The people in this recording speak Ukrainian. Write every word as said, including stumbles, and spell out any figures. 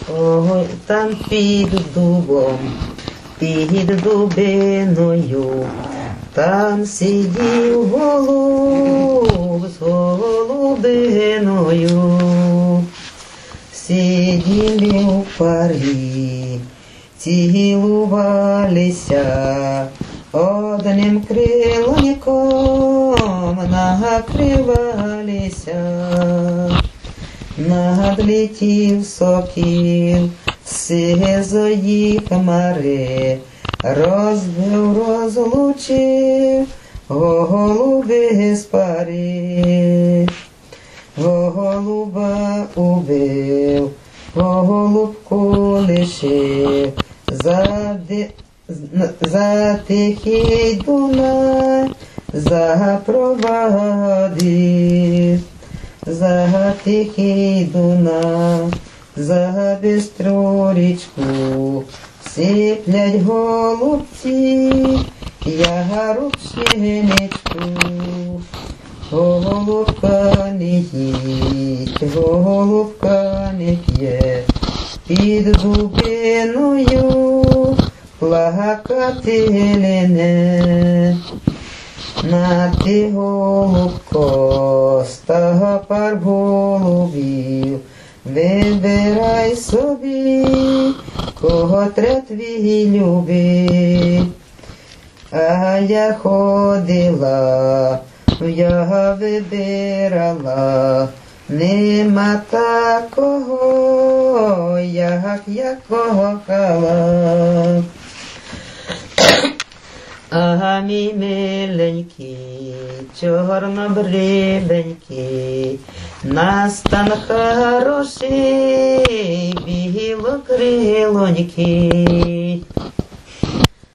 Ой, там під дубом, під дубиною, там сидів голуб з голубиною. Сиділи у парі, цілувалися, одним крилоньком накривалися. Надлетів сокіл сизої хмари, розбив, розлучив голуби з пари. Голуба убив, голубку лишив, за, за тихий Дунай запровадив. За тихий Дунай, за бистру річку, сиплять голубці, я рученичку. Голубка не їсть, голубка не п'є, під дубиною плакати лене. На ти, голубко, стопар голубів, вибирай собі, котре твій любить. А я ходила, я вибирала, нема такого, як я кохала. А мій миленький, чорнобривенький, настан хороший, білокрилонький.